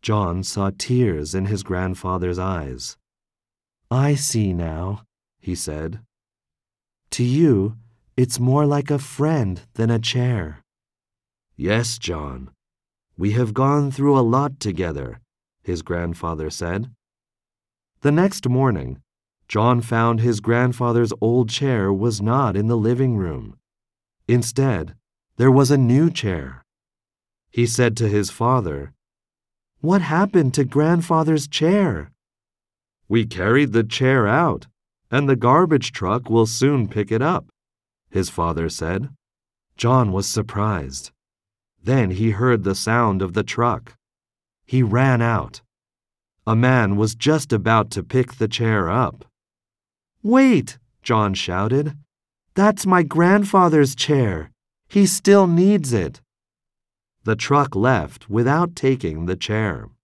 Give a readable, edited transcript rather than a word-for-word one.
John saw tears in his grandfather's eyes. "I see now," he said. "To you, it's more like a friend than a chair." "Yes, John. We have gone through a lot together," his grandfather said. The next morning, John found his grandfather's old chair was not in the living room. Instead, there was a new chair. He said to his father, "What happened to grandfather's chair?" "We carried the chair out, and the garbage truck will soon pick it up," his father said. John was surprised. Then he heard the sound of the truck. He ran out. A man was just about to pick the chair up. "Wait!" John shouted. "That's my grandfather's chair. He still needs it." The truck left without taking the chair.